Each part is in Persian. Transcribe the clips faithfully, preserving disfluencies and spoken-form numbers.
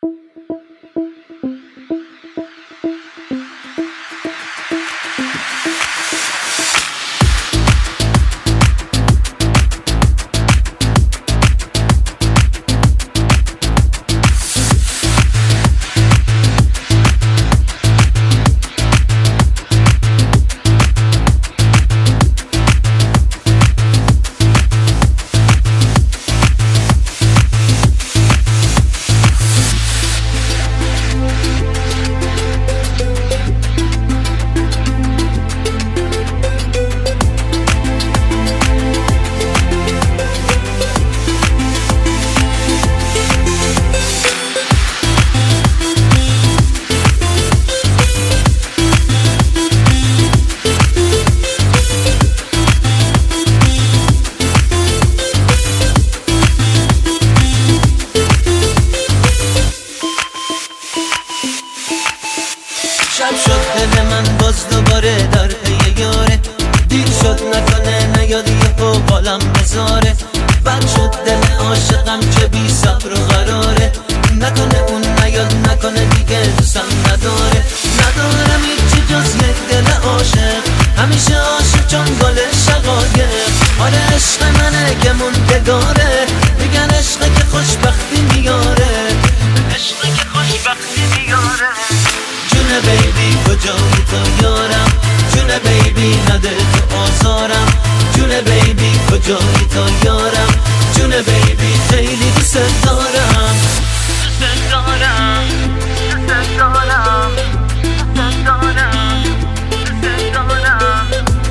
شب شد دل من باز دوباره در پی یاره، دیر شد نکنه نیاد یهو بالم بذاره، بد شد دل عاشقم که بی صبر و قراره، نکنه اون نیاد نکنه دیگه دوستم نداره. ندارم هیچی جز یک دل عاشق، همیشه عاشق چون گل شقایق. آره عشق منه که موندگاره، میگن عشقه که خوشبختی میاره، عشقه که خوشبختی میاره. جونه بیبی کجایی تو یارم، جونه بیبی نده تو آزارم، جونه بیبی کجایی تو یارم، جونه بیبی خیلی دوست دارم، دوست دارم، دوست دارم، دوست دارم، دوست دارم.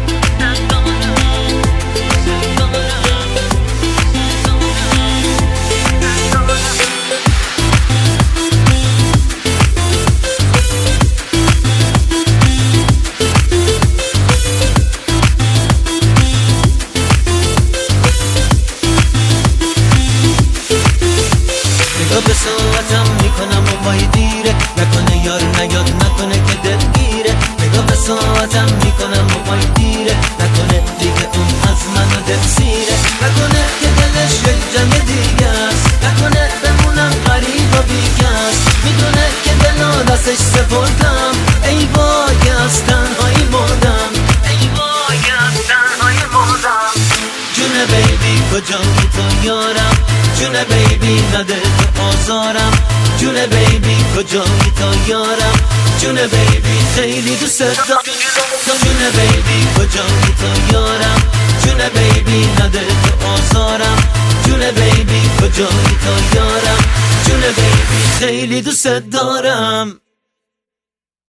به صورتم میکنم و پای دیره، نکنه یار نیاد نکنه که دلگیره. نگاه به صورتم میکنم و پای دیره، نکنه دیگه اون از منو دل سیره، نکنه که دلش یک جمع دیگه است، نکنه بمونم غریب و بیکس. میدونه که دلو دستش سپردم، ای وای از تنهایی مردم، ای وای از تنهایی مردم. جونه بیبی کجایی تو یارم، جونه بیبی نده تو آزارم، جونه بیبی کجایی تو یارم، جونه بیبی خیلی دوست دارم. جونه بیبی کجایی تو یارم، جونه بیبی نده تو آزارم، جونه بیبی کجایی تو یارم، جونه بیبی خیلی دوست دارم.